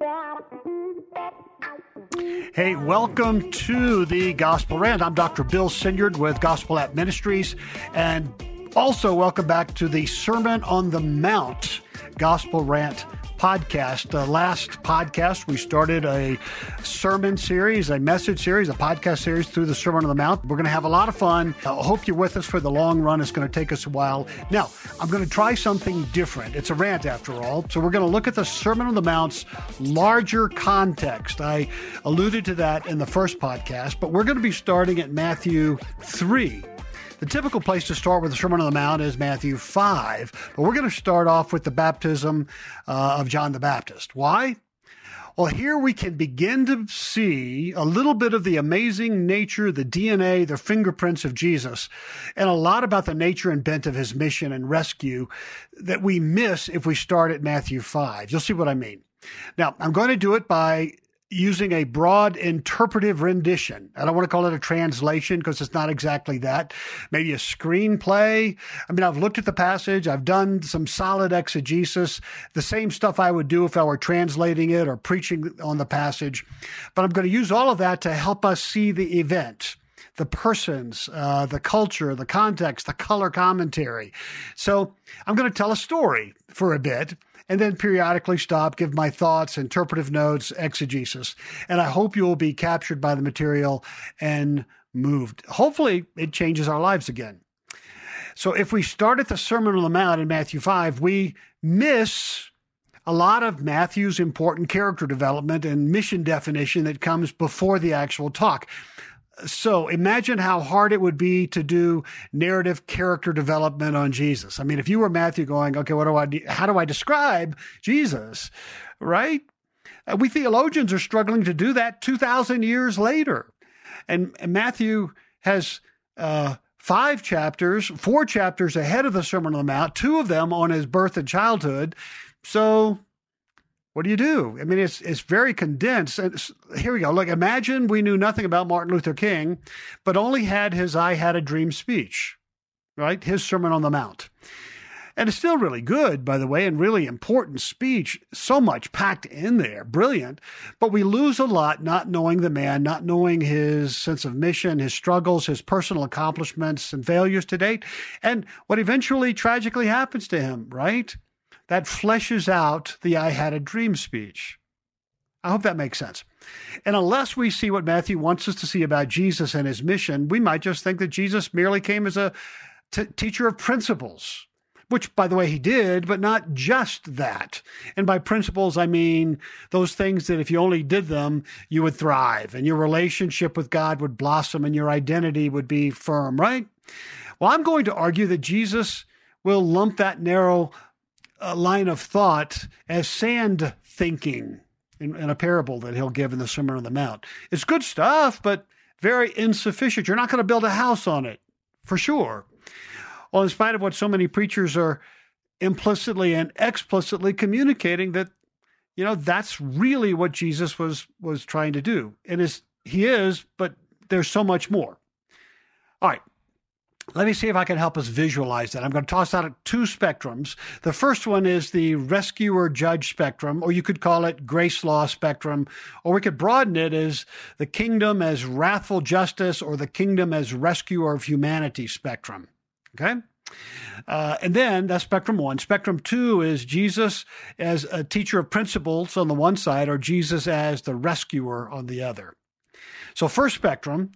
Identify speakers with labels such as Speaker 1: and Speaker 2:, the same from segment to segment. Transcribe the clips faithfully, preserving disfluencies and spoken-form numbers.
Speaker 1: Hey, welcome to the Gospel Rant. I'm Doctor Bill Sinyard with Gospel App Ministries, and also welcome back to the Sermon on the Mount Gospel Rant podcast. The last podcast, we started a sermon series, a message series, a podcast series through the Sermon on the Mount. We're going to have a lot of fun. I hope you're with us for the long run. It's going to take us a while. Now, I'm going to try something different. It's a rant after all. So we're going to look at the Sermon on the Mount's larger context. I alluded to that in the first podcast, but we're going to be starting at Matthew three. The typical place to start with the Sermon on the Mount is Matthew five, but we're going to start off with the baptism uh, of John the Baptist. Why? Well, here we can begin to see a little bit of the amazing nature, the D N A, the fingerprints of Jesus, and a lot about the nature and bent of his mission and rescue that we miss if we start at Matthew five. You'll see what I mean. Now, I'm going to do it by using a broad interpretive rendition. I don't want to call it a translation because it's not exactly that. Maybe a screenplay. I mean, I've looked at the passage. I've done some solid exegesis, the same stuff I would do if I were translating it or preaching on the passage. But I'm going to use all of that to help us see the event, the persons, uh, the culture, the context, the color commentary. So I'm going to tell a story for a bit, and then periodically stop, give my thoughts, interpretive notes, exegesis. And I hope you will be captured by the material and moved. Hopefully, it changes our lives again. So if we start at the Sermon on the Mount in Matthew five, we miss a lot of Matthew's important character development and mission definition that comes before the actual talk. So imagine how hard it would be to do narrative character development on Jesus. I mean, if you were Matthew going, okay, what do I do? How do I describe Jesus, right? Uh, we theologians are struggling to do that two thousand years later. And, and Matthew has uh, five chapters, four chapters ahead of the Sermon on the Mount, two of them on his birth and childhood. So what do you do? I mean, it's it's very condensed. And here we go. Look, imagine we knew nothing about Martin Luther King, but only had his I Had a Dream speech, right? His Sermon on the Mount. And it's still really good, by the way, and really important speech. So much packed in there. Brilliant. But we lose a lot not knowing the man, not knowing his sense of mission, his struggles, his personal accomplishments and failures to date, and what eventually tragically happens to him, right? That fleshes out the I Had a Dream speech. I hope that makes sense. And unless we see what Matthew wants us to see about Jesus and his mission, we might just think that Jesus merely came as a t- teacher of principles, which, by the way, he did, but not just that. And by principles, I mean those things that if you only did them, you would thrive, and your relationship with God would blossom, and your identity would be firm, right? Well, I'm going to argue that Jesus will lump that narrow a line of thought as sand thinking in, in a parable that he'll give in the Sermon on the Mount. It's good stuff, but very insufficient. You're not going to build a house on it, for sure. Well, in spite of what so many preachers are implicitly and explicitly communicating, that, you know, that's really what Jesus was was trying to do. And is he is, but there's so much more. All right. Let me see if I can help us visualize that. I'm going to toss out two spectrums. The first one is the rescuer-judge spectrum, or you could call it grace law spectrum, or we could broaden it as the kingdom as wrathful justice or the kingdom as rescuer of humanity spectrum. Okay? Uh, and then that's spectrum one. Spectrum two is Jesus as a teacher of principles on the one side, or Jesus as the rescuer on the other. So first spectrum,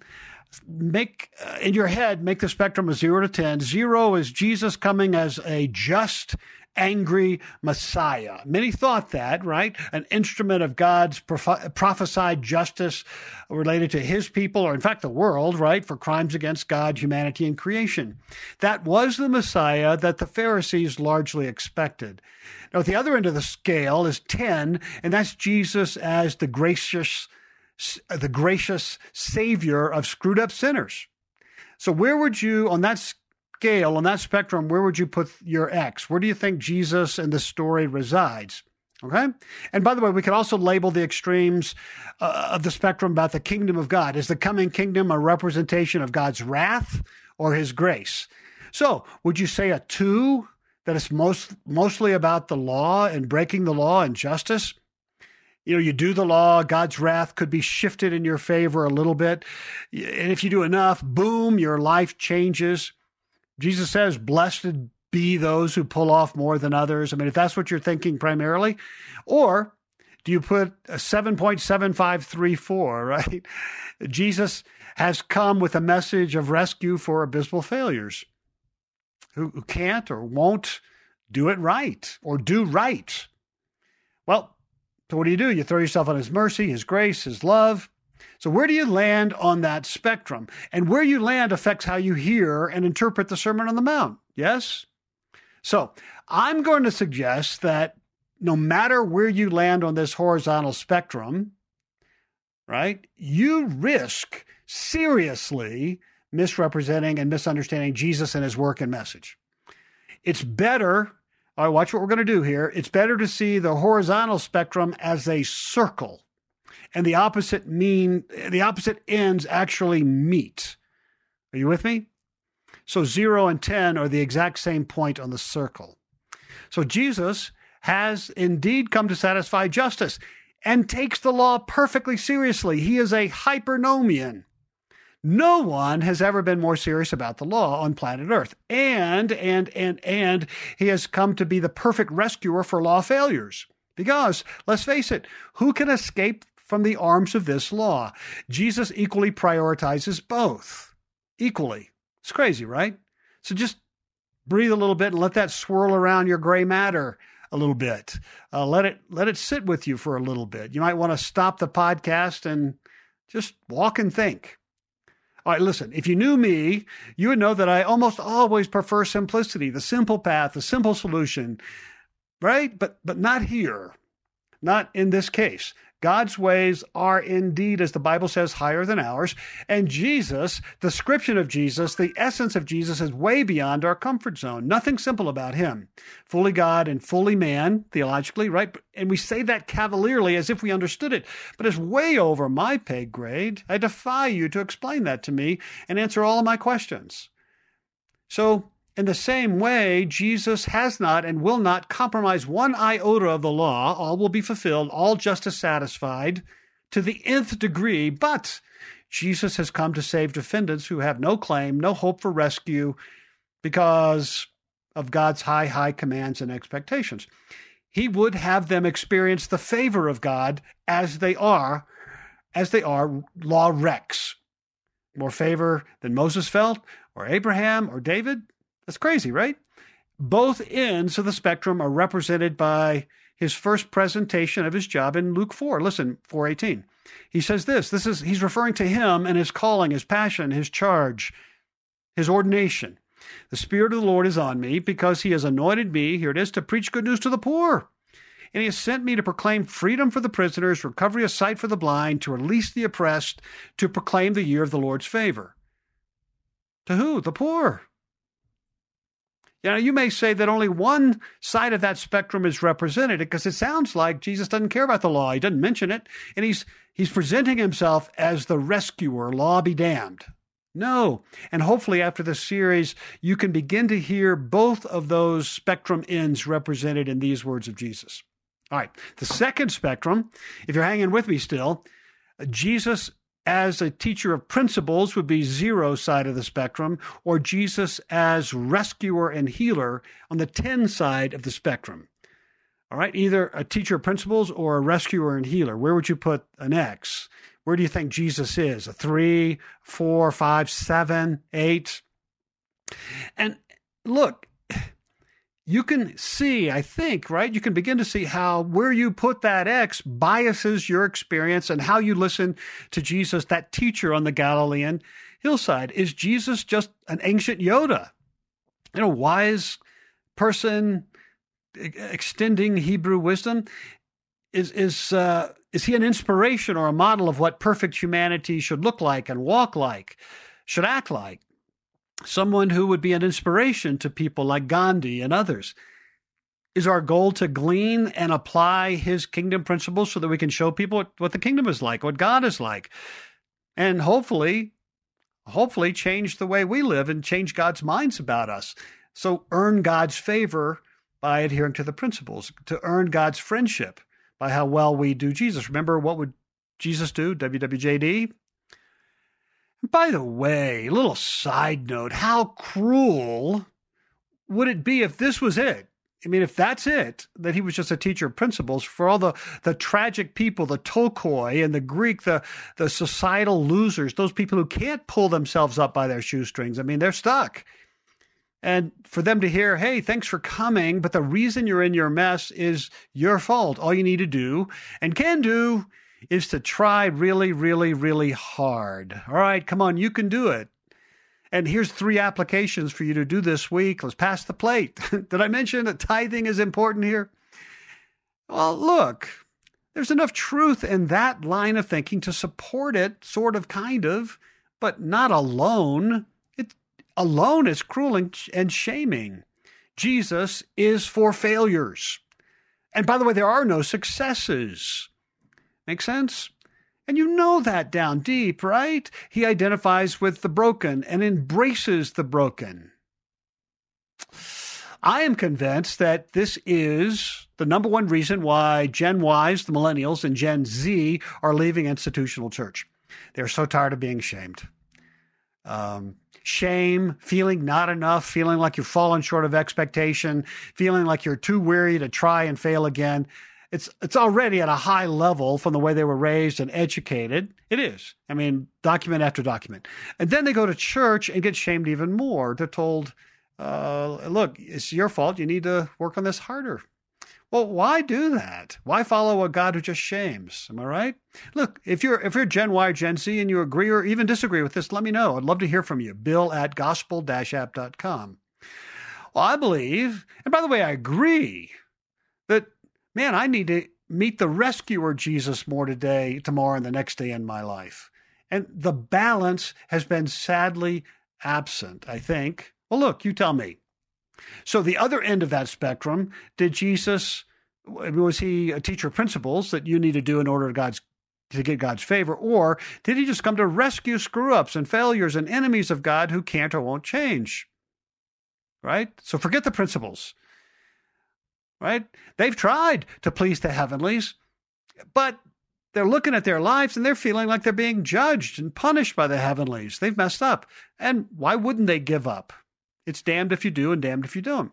Speaker 1: Make uh, in your head, make the spectrum of zero to ten. Zero is Jesus coming as a just, angry Messiah. Many thought that, right? An instrument of God's proph- prophesied justice related to his people, or in fact the world, right? For crimes against God, humanity, and creation. That was the Messiah that the Pharisees largely expected. Now, at the other end of the scale is ten, and that's Jesus as the gracious the gracious Savior of screwed up sinners. So where would you, on that scale, on that spectrum, where would you put your X? Where do you think Jesus in the story resides? Okay? And by the way, we could also label the extremes uh, of the spectrum about the kingdom of God. Is the coming kingdom a representation of God's wrath or his grace? So would you say a two, that it's most, mostly about the law and breaking the law and justice? you know, you do the law, God's wrath could be shifted in your favor a little bit. And if you do enough, boom, your life changes. Jesus says, blessed be those who pull off more than others. I mean, if that's what you're thinking primarily, or do you put a seven point seven five three four, right? Jesus has come with a message of rescue for abysmal failures who, who can't or won't do it right or do right. Well, so what do you do? You throw yourself on his mercy, his grace, his love. So where do you land on that spectrum? And where you land affects how you hear and interpret the Sermon on the Mount. Yes? So I'm going to suggest that no matter where you land on this horizontal spectrum, right, you risk seriously misrepresenting and misunderstanding Jesus and his work and message. It's better, all right, watch what we're going to do here. It's better to see the horizontal spectrum as a circle, and the opposite mean the opposite ends actually meet. Are you with me? So zero and ten are the exact same point on the circle. So Jesus has indeed come to satisfy justice and takes the law perfectly seriously. He is a hypernomian. No one has ever been more serious about the law on planet Earth. And, and, and, and he has come to be the perfect rescuer for law failures. Because, let's face it, who can escape from the arms of this law? Jesus equally prioritizes both. Equally. It's crazy, right? So just breathe a little bit and let that swirl around your gray matter a little bit. Uh, let it let it sit with you for a little bit. You might want to stop the podcast and just walk and think. All right, listen, if you knew me, you would know that I almost always prefer simplicity, the simple path, the simple solution, right? But but not here, not in this case. God's ways are indeed, as the Bible says, higher than ours. And Jesus, the description of Jesus, the essence of Jesus is way beyond our comfort zone. Nothing simple about him. Fully God and fully man, theologically, right? And we say that cavalierly as if we understood it, but it's way over my pay grade. I defy you to explain that to me and answer all of my questions. So, in the same way, Jesus has not and will not compromise one iota of the law. All will be fulfilled, all justice satisfied to the nth degree. But Jesus has come to save defendants who have no claim, no hope for rescue because of God's high, high commands and expectations. He would have them experience the favor of God as they are, as they are law wrecks. More favor than Moses felt, or Abraham, or David. That's crazy, right? Both ends of the spectrum are represented by his first presentation of his job in Luke four. Listen, four eighteen. He says this. This is he's referring to him and his calling, his passion, his charge, his ordination. The Spirit of the Lord is on me because he has anointed me, here it is, to preach good news to the poor. And he has sent me to proclaim freedom for the prisoners, recovery of sight for the blind, to release the oppressed, to proclaim the year of the Lord's favor. To who? The poor. You know, you may say that only one side of that spectrum is represented because it sounds like Jesus doesn't care about the law. He doesn't mention it. And he's he's presenting himself as the rescuer, law be damned. No. And hopefully after this series, you can begin to hear both of those spectrum ends represented in these words of Jesus. All right. The second spectrum, if you're hanging with me still, Jesus as a teacher of principles would be zero side of the spectrum, or Jesus as rescuer and healer on the ten side of the spectrum. All right, either a teacher of principles or a rescuer and healer. Where would you put an X? Where do you think Jesus is? A three, four, five, seven, eight? And look, you can see, I think, right? You can begin to see how where you put that X biases your experience and how you listen to Jesus, that teacher on the Galilean hillside. Is Jesus just an ancient Yoda? You know, wise person extending Hebrew wisdom? Is, is, uh, is he an inspiration or a model of what perfect humanity should look like and walk like, should act like? Someone who would be an inspiration to people like Gandhi and others. Is our goal to glean and apply his kingdom principles so that we can show people what, what the kingdom is like, what God is like, and hopefully, hopefully change the way we live and change God's minds about us. So earn God's favor by adhering to the principles, to earn God's friendship by how well we do Jesus. Remember, what would Jesus do? W W J D? By the way, a little side note, how cruel would it be if this was it? I mean, if that's it, that he was just a teacher of principles, for all the, the tragic people, the tokoi and the Greek, the, the societal losers, those people who can't pull themselves up by their shoestrings. I mean, they're stuck. And for them to hear, hey, thanks for coming, but the reason you're in your mess is your fault. All you need to do and can do is to try really, really, really hard. All right, come on, you can do it. And here's three applications for you to do this week. Let's pass the plate. Did I mention that tithing is important here? Well, look, there's enough truth in that line of thinking to support it, sort of, kind of, but not alone. It alone is cruel and, and shaming. Jesus is for failures. And by the way, there are no successes. Make sense? And you know that down deep, right? He identifies with the broken and embraces the broken. I am convinced that this is the number one reason why Gen Ys, the millennials, and Gen Z are leaving institutional church. They're so tired of being shamed. Um, shame, feeling not enough, feeling like you've fallen short of expectation, feeling like you're too weary to try and fail again. It's it's already at a high level from the way they were raised and educated. It is. I mean, document after document. And then they go to church and get shamed even more. They're told, uh, look, it's your fault. You need to work on this harder. Well, why do that? Why follow a God who just shames? Am I right? Look, if you're if you're Gen Y or Gen Z and you agree or even disagree with this, let me know. I'd love to hear from you. Bill at gospel dash app dot com. Well, I believe, and by the way, I agree that, man, I need to meet the rescuer Jesus more today, tomorrow, and the next day in my life. And the balance has been sadly absent, I think. Well, look, you tell me. So the other end of that spectrum, did Jesus, was he a teacher of principles that you need to do in order to God's to get God's favor? Or did he just come to rescue screw-ups and failures and enemies of God who can't or won't change? Right? So forget the principles. Right? They've tried to please the heavenlies, but they're looking at their lives and they're feeling like they're being judged and punished by the heavenlies. They've messed up. And why wouldn't they give up? It's damned if you do and damned if you don't.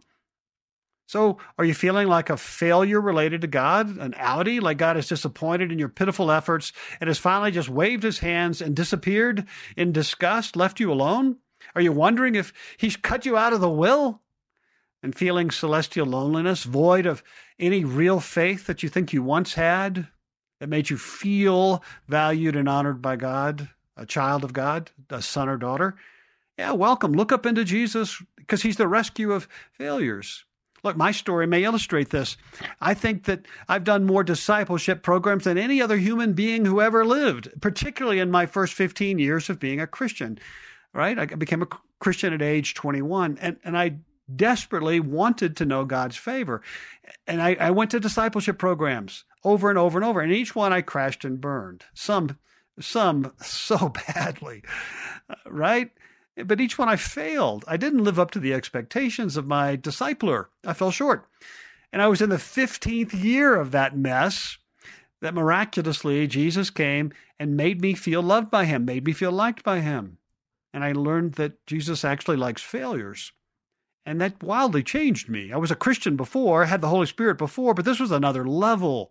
Speaker 1: So are you feeling like a failure related to God, an outie, like God is disappointed in your pitiful efforts and has finally just waved his hands and disappeared in disgust, left you alone? Are you wondering if he's cut you out of the will? And feeling celestial loneliness, void of any real faith that you think you once had, that made you feel valued and honored by God, a child of God, a son or daughter? Yeah, welcome. Look up into Jesus because he's the rescue of failures. Look, my story may illustrate this. I think that I've done more discipleship programs than any other human being who ever lived, particularly in my first fifteen years of being a Christian, right? I became a Christian at age twenty-one, and, and I desperately wanted to know God's favor. And I, I went to discipleship programs over and over and over. And each one I crashed and burned. Some, some so badly, right? But each one I failed. I didn't live up to the expectations of my discipler. I fell short. And I was in the fifteenth year of that mess that miraculously Jesus came and made me feel loved by him, made me feel liked by him. And I learned that Jesus actually likes failures. And that wildly changed me. I was a Christian before, had the Holy Spirit before, but this was another level.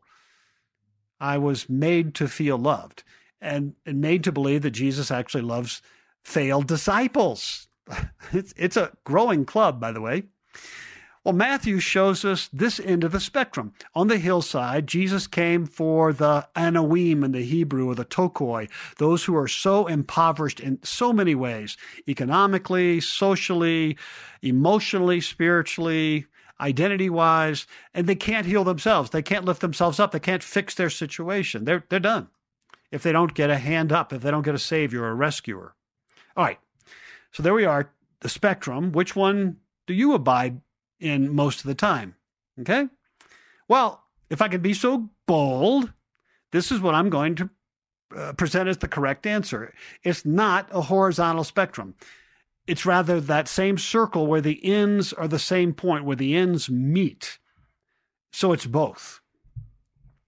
Speaker 1: I was made to feel loved and, and made to believe that Jesus actually loves failed disciples. It's, it's a growing club, by the way. Well, Matthew shows us this end of the spectrum. On the hillside, Jesus came for the Anawim in the Hebrew, or the Tokoi, those who are so impoverished in so many ways, economically, socially, emotionally, spiritually, identity-wise, and they can't heal themselves. They can't lift themselves up. They can't fix their situation. They're, they're done if they don't get a hand up, if they don't get a savior or a rescuer. All right, so there we are, the spectrum. Which one do you abide in most of the time? Okay? Well, if I can be so bold, this is what I'm going to uh, present as the correct answer. It's not a horizontal spectrum. It's rather that same circle where the ends are the same point, where the ends meet. So it's both.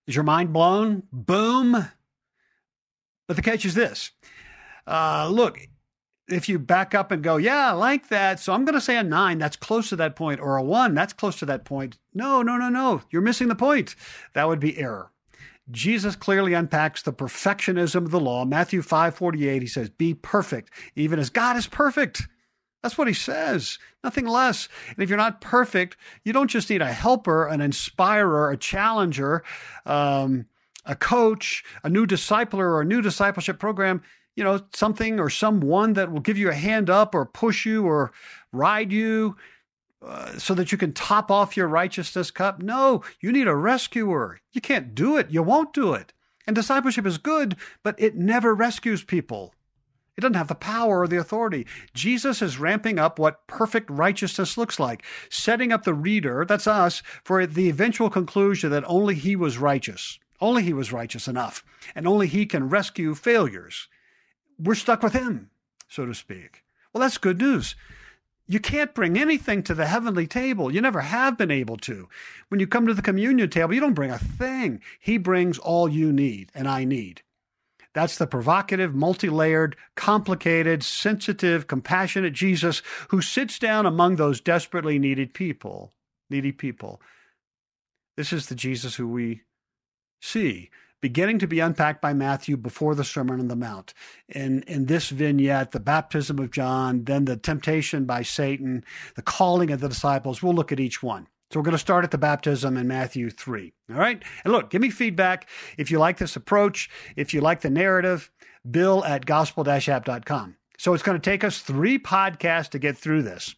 Speaker 1: Is your mind blown? Boom. But the catch is this. Uh, look, if you back up and go, yeah, I like that, so I'm going to say a nine, that's close to that point, or a one, that's close to that point. No, no, no, no. You're missing the point. That would be error. Jesus clearly unpacks the perfectionism of the law. Matthew five forty-eight, he says, be perfect, even as God is perfect. That's what he says, nothing less. And if you're not perfect, you don't just need a helper, an inspirer, a challenger, um, a coach, a new discipler, or a new discipleship program, you know, something or someone that will give you a hand up or push you or ride you uh, so that you can top off your righteousness cup. No, you need a rescuer. You can't do it. You won't do it. And discipleship is good, but it never rescues people. It doesn't have the power or the authority. Jesus is ramping up what perfect righteousness looks like, setting up the reader, that's us, for the eventual conclusion that only he was righteous. Only he was righteous enough, and only he can rescue failures. We're stuck with him, so to speak. Well, that's good news. You can't bring anything to the heavenly table. You never have been able to. When you come to the communion table, you don't bring a thing. He brings all you need and I need. That's the provocative, multi-layered, complicated, sensitive, compassionate Jesus who sits down among those desperately needed people, needy people. This is the Jesus who we see, beginning to be unpacked by Matthew before the Sermon on the Mount. In, in this vignette, the baptism of John, then the temptation by Satan, the calling of the disciples. We'll look at each one. So we're going to start at the baptism in Matthew three. All right? And look, give me feedback if you like this approach, if you like the narrative, bill at gospel dash app dot com. So it's going to take us three podcasts to get through this.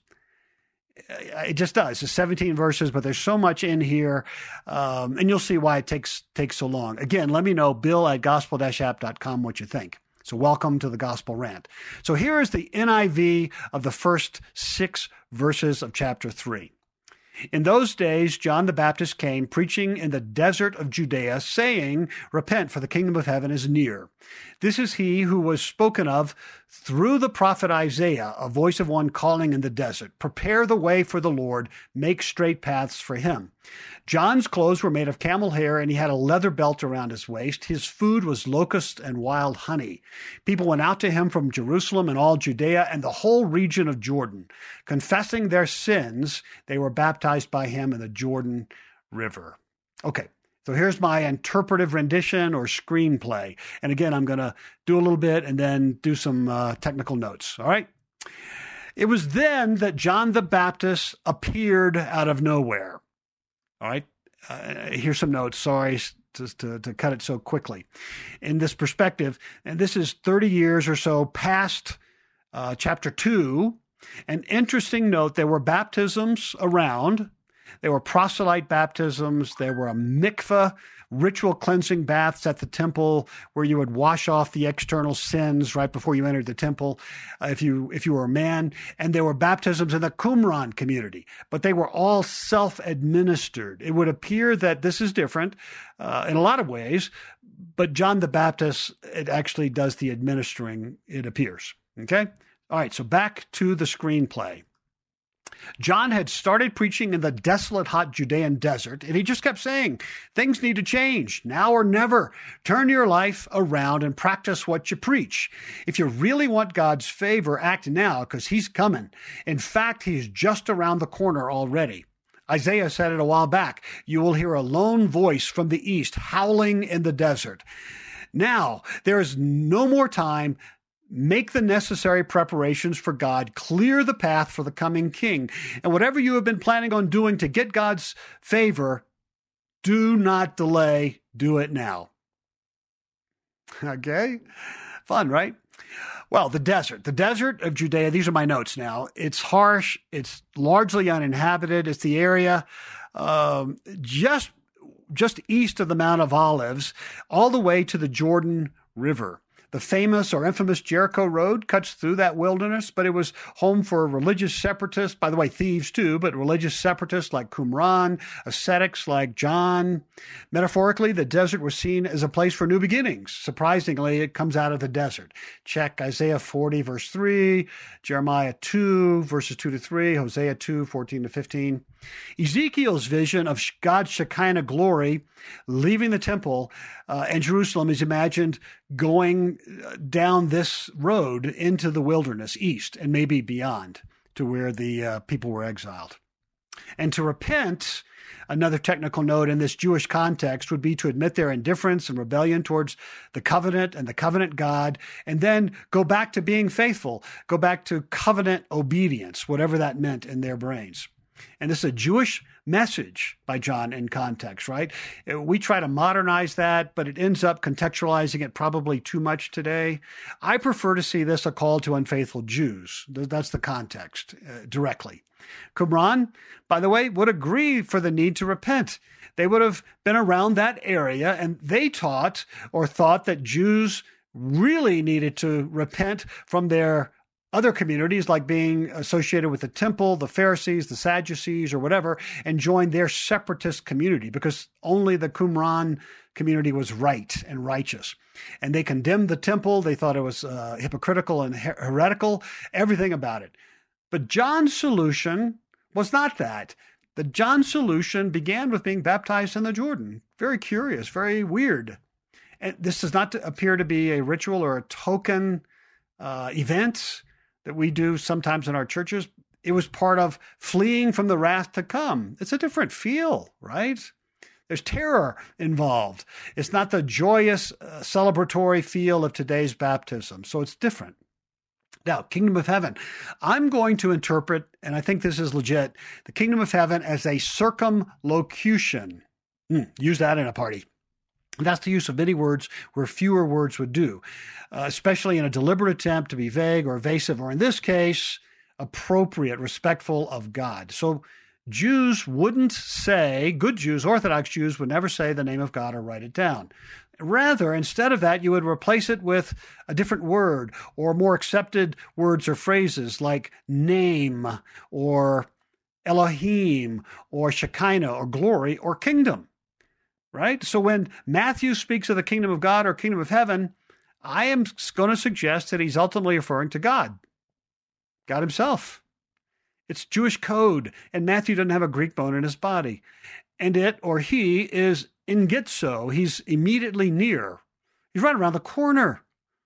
Speaker 1: It just does. It's seventeen verses, but there's so much in here, um, and you'll see why it takes takes so long. Again, let me know, bill at gospel dash app dot com, what you think. So welcome to the Gospel Rant. So here is the N I V of the first six verses of chapter three. In those days, John the Baptist came preaching in the desert of Judea, saying, repent, for the kingdom of heaven is near. This is he who was spoken of through the prophet Isaiah, a voice of one calling in the desert, prepare the way for the Lord, make straight paths for him. John's clothes were made of camel hair, and he had a leather belt around his waist. His food was locusts and wild honey. People went out to him from Jerusalem and all Judea and the whole region of Jordan. Confessing their sins, they were baptized by him in the Jordan River. Okay, so here's my interpretive rendition or screenplay. And again, I'm going to do a little bit and then do some uh, technical notes, all right? It was then that John the Baptist appeared out of nowhere. All right, uh, here's some notes. Sorry to, to, to cut it so quickly. In this perspective, and this is thirty years or so past uh, chapter two, an interesting note, there were baptisms around. There were proselyte baptisms. There were a mikveh, ritual cleansing baths at the temple where you would wash off the external sins right before you entered the temple uh, if you if you were a man. And there were baptisms in the Qumran community, but they were all self-administered. It would appear that this is different uh, in a lot of ways, but John the Baptist, it actually does the administering, it appears. Okay? All right, so back to the screenplay. John had started preaching in the desolate, hot Judean desert, and he just kept saying, things need to change, now or never. Turn your life around and practice what you preach. If you really want God's favor, act now, because he's coming. In fact, he's just around the corner already. Isaiah said it a while back, you will hear a lone voice from the east howling in the desert. Now, there is no more time. Make the necessary preparations for God. Clear the path for the coming king. And whatever you have been planning on doing to get God's favor, do not delay. Do it now. Okay? Fun, right? Well, the desert. The desert of Judea, these are my notes now. It's harsh. It's largely uninhabited. It's the area um, just, just east of the Mount of Olives, all the way to the Jordan River. The famous or infamous Jericho Road cuts through that wilderness, but it was home for religious separatists, by the way, thieves too, but religious separatists like Qumran, ascetics like John. Metaphorically, the desert was seen as a place for new beginnings. Surprisingly, it comes out of the desert. Check Isaiah forty, verse three, Jeremiah two, verses two to three, Hosea two, fourteen to fifteen. Ezekiel's vision of God's Shekinah glory leaving the temple uh, and Jerusalem is imagined going down this road into the wilderness east and maybe beyond to where the uh, people were exiled. And to repent, another technical note in this Jewish context, would be to admit their indifference and rebellion towards the covenant and the covenant God, and then go back to being faithful, go back to covenant obedience, whatever that meant in their brains. And this is a Jewish message by John in context, right? We try to modernize that, but it ends up contextualizing it probably too much today. I prefer to see this a call to unfaithful Jews. That's the context uh, directly. Qumran, by the way, would agree for the need to repent. They would have been around that area, and they taught or thought that Jews really needed to repent from their other communities, like being associated with the temple, the Pharisees, the Sadducees, or whatever, and join their separatist community, because only the Qumran community was right and righteous. And they condemned the temple. They thought it was uh, hypocritical and her- heretical, everything about it. But John's solution was not that. The John's solution began with being baptized in the Jordan. Very curious, very weird. And this does not appear to be a ritual or a token uh, event that we do sometimes in our churches. It was part of fleeing from the wrath to come. It's a different feel, right? There's terror involved. It's not the joyous, uh, celebratory feel of today's baptism. So it's different. Now, kingdom of heaven. I'm going to interpret, and I think this is legit, the kingdom of heaven as a circumlocution. Mm, use that in a party. That's the use of many words where fewer words would do, uh, especially in a deliberate attempt to be vague or evasive, or in this case, appropriate, respectful of God. So Jews wouldn't say, good Jews, Orthodox Jews would never say the name of God or write it down. Rather, instead of that, you would replace it with a different word or more accepted words or phrases like name or Elohim or Shekinah or glory or kingdom. Right? So when Matthew speaks of the kingdom of God or kingdom of heaven, I am going to suggest that he's ultimately referring to God, God himself. It's Jewish code, and Matthew doesn't have a Greek bone in his body. And it, or he, is ingitso. He's immediately near. He's right around the corner.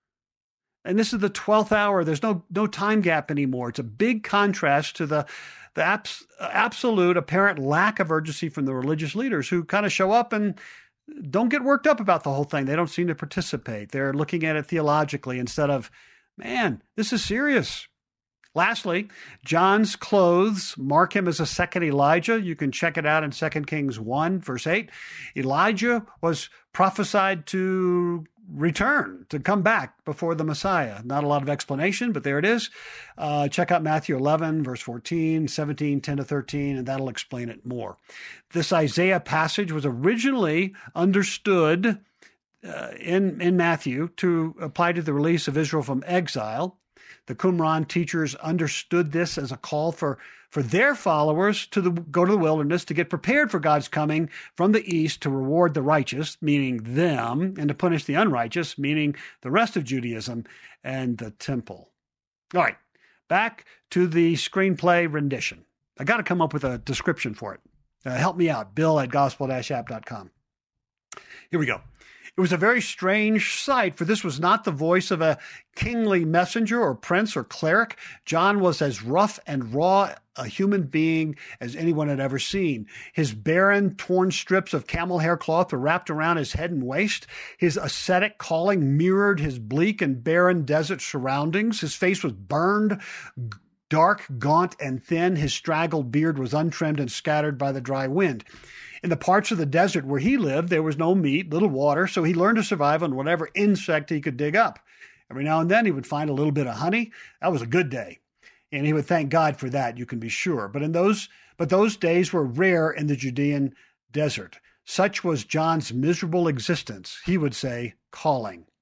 Speaker 1: And this is the twelfth hour. There's no, no time gap anymore. It's a big contrast to the The abs- absolute apparent lack of urgency from the religious leaders, who kind of show up and don't get worked up about the whole thing. They don't seem to participate. They're looking at it theologically instead of, man, this is serious. Lastly, John's clothes mark him as a second Elijah. You can check it out in Second Kings one, verse eight. Elijah was prophesied to return, to come back before the Messiah. Not a lot of explanation, but there it is. Uh, check out Matthew eleven, verse fourteen, seventeen, ten to thirteen, and that'll explain it more. This Isaiah passage was originally understood uh, in, in Matthew to apply to the release of Israel from exile. The Qumran teachers understood this as a call for, for their followers to the, go to the wilderness to get prepared for God's coming from the east to reward the righteous, meaning them, and to punish the unrighteous, meaning the rest of Judaism and the temple. All right, back to the screenplay rendition. I got to come up with a description for it. Uh, help me out, bill at gospel dash app dot com. Here we go. It was a very strange sight, for this was not the voice of a kingly messenger or prince or cleric. John was as rough and raw a human being as anyone had ever seen. His barren, torn strips of camel hair cloth were wrapped around his head and waist. His ascetic calling mirrored his bleak and barren desert surroundings. His face was burned, dark, gaunt, and thin. His straggled beard was untrimmed and scattered by the dry wind. In the parts of the desert where he lived, there was no meat, little water, so he learned to survive on whatever insect he could dig up. Every now and then he would find a little bit of honey. That was a good day. And he would thank God for that, you can be sure. But in those but those days were rare in the Judean desert. Such was John's miserable existence, he would say, calling.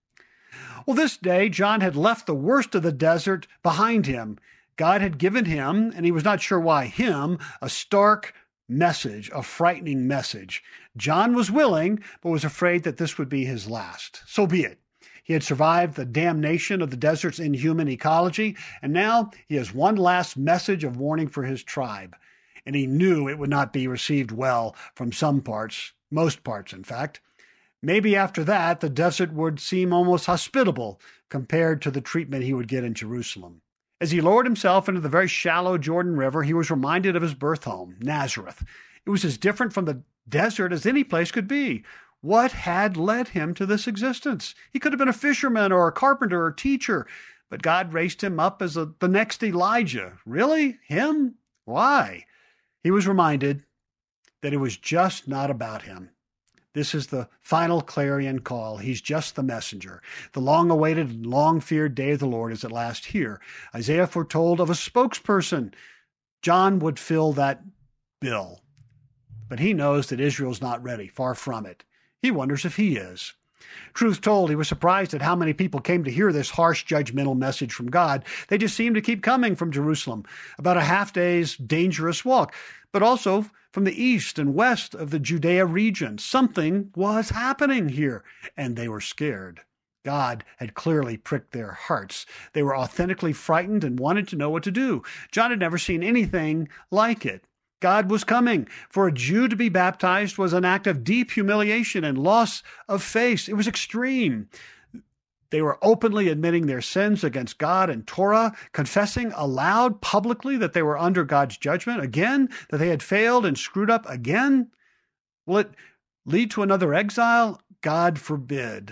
Speaker 1: Well, this day, John had left the worst of the desert behind him. God had given him, and he was not sure why him, a stark message, a frightening message. John was willing, but was afraid that this would be his last. So be it. He had survived the damnation of the desert's inhuman ecology, and now he has one last message of warning for his tribe. And he knew it would not be received well from some parts, most parts, in fact. Maybe after that, the desert would seem almost hospitable compared to the treatment he would get in Jerusalem. As he lowered himself into the very shallow Jordan River, he was reminded of his birth home, Nazareth. It was as different from the desert as any place could be. What had led him to this existence? He could have been a fisherman or a carpenter or teacher, but God raised him up as a, the next Elijah. Really? Him? Why? He was reminded that it was just not about him. This is the final clarion call. He's just the messenger. The long-awaited and long-feared day of the Lord is at last here. Isaiah foretold of a spokesperson. John would fill that bill. But he knows that Israel's not ready, far from it. He wonders if he is. Truth told, he was surprised at how many people came to hear this harsh, judgmental message from God. They just seemed to keep coming from Jerusalem, about a half-day's dangerous walk, but also from the east and west of the Judea region. Something was happening here, and they were scared. God had clearly pricked their hearts. They were authentically frightened and wanted to know what to do. John had never seen anything like it. God was coming. For a Jew to be baptized was an act of deep humiliation and loss of face. It was extreme. They were openly admitting their sins against God and Torah, confessing aloud publicly that they were under God's judgment again, that they had failed and screwed up again. Will it lead to another exile? God forbid.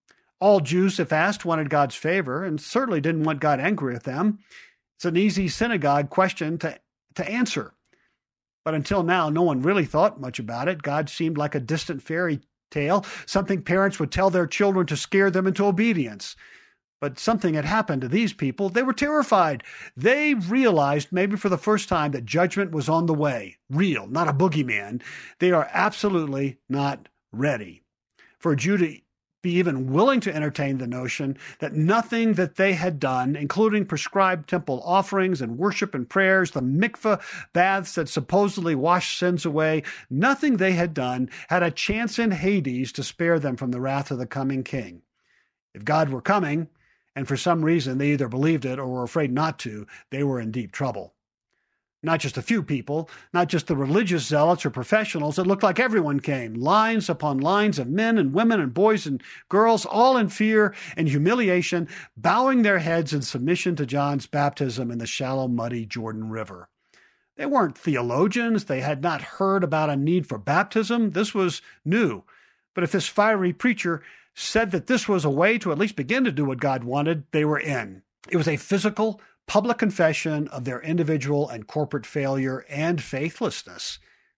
Speaker 1: All Jews, if asked, wanted God's favor and certainly didn't want God angry with them. It's an easy synagogue question to, to answer. But until now, no one really thought much about it. God seemed like a distant fairy tale, something parents would tell their children to scare them into obedience. But something had happened to these people. They were terrified. They realized, maybe for the first time, that judgment was on the way. Real, not a boogeyman. They are absolutely not ready. For a Jew to be even willing to entertain the notion that nothing that they had done, including prescribed temple offerings and worship and prayers, the mikveh baths that supposedly wash sins away, nothing they had done had a chance in Hades to spare them from the wrath of the coming king. If God were coming, and for some reason they either believed it or were afraid not to, they were in deep trouble. Not just a few people, not just the religious zealots or professionals. It looked like everyone came, lines upon lines of men and women and boys and girls, all in fear and humiliation, bowing their heads in submission to John's baptism in the shallow, muddy Jordan River. They weren't theologians. They had not heard about a need for baptism. This was new. But if this fiery preacher said that this was a way to at least begin to do what God wanted, they were in. It was a physical, public confession of their individual and corporate failure and faithlessness.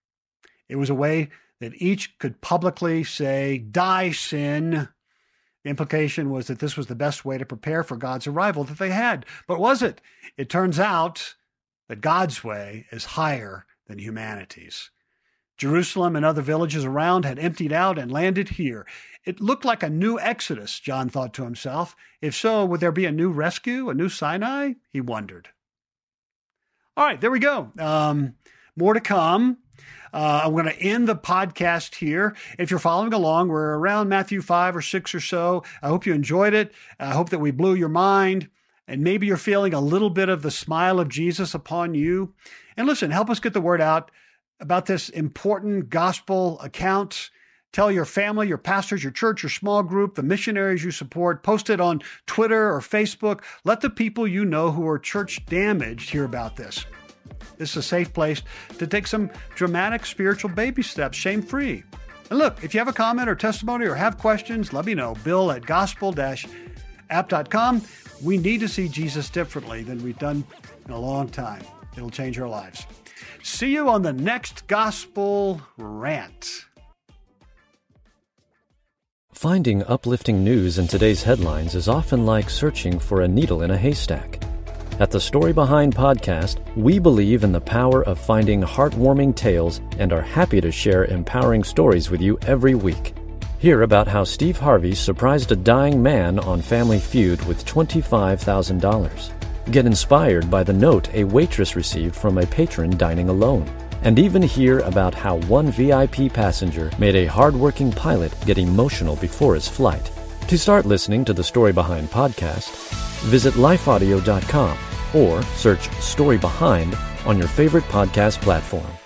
Speaker 1: It was a way that each could publicly say, "Die, sin." The implication was that this was the best way to prepare for God's arrival that they had. But was it? It turns out that God's way is higher than humanity's. Jerusalem and other villages around had emptied out and landed here. It looked like a new Exodus, John thought to himself. If so, would there be a new rescue, a new Sinai? He wondered. All right, there we go. Um, more to come. Uh, I'm going to end the podcast here. If you're following along, we're around Matthew five or six or so. I hope you enjoyed it. I hope that we blew your mind. And maybe you're feeling a little bit of the smile of Jesus upon you. And listen, help us get the word out about this important gospel account. Tell your family, your pastors, your church, your small group, the missionaries you support. Post it on Twitter or Facebook. Let the people you know who are church damaged hear about this. This is a safe place to take some dramatic spiritual baby steps, shame-free. And look, if you have a comment or testimony or have questions, let me know. Bill at gospel dash app dot com. We need to see Jesus differently than we've done in a long time. It'll change our lives. See you on the next Gospel Rant.
Speaker 2: Finding uplifting news in today's headlines is often like searching for a needle in a haystack. At the Story Behind podcast, we believe in the power of finding heartwarming tales and are happy to share empowering stories with you every week. Hear about how Steve Harvey surprised a dying man on Family Feud with twenty-five thousand dollars. Get inspired by the note a waitress received from a patron dining alone. And even hear about how one V I P passenger made a hard-working pilot get emotional before his flight. To start listening to the Story Behind podcast, visit life audio dot com or search Story Behind on your favorite podcast platform.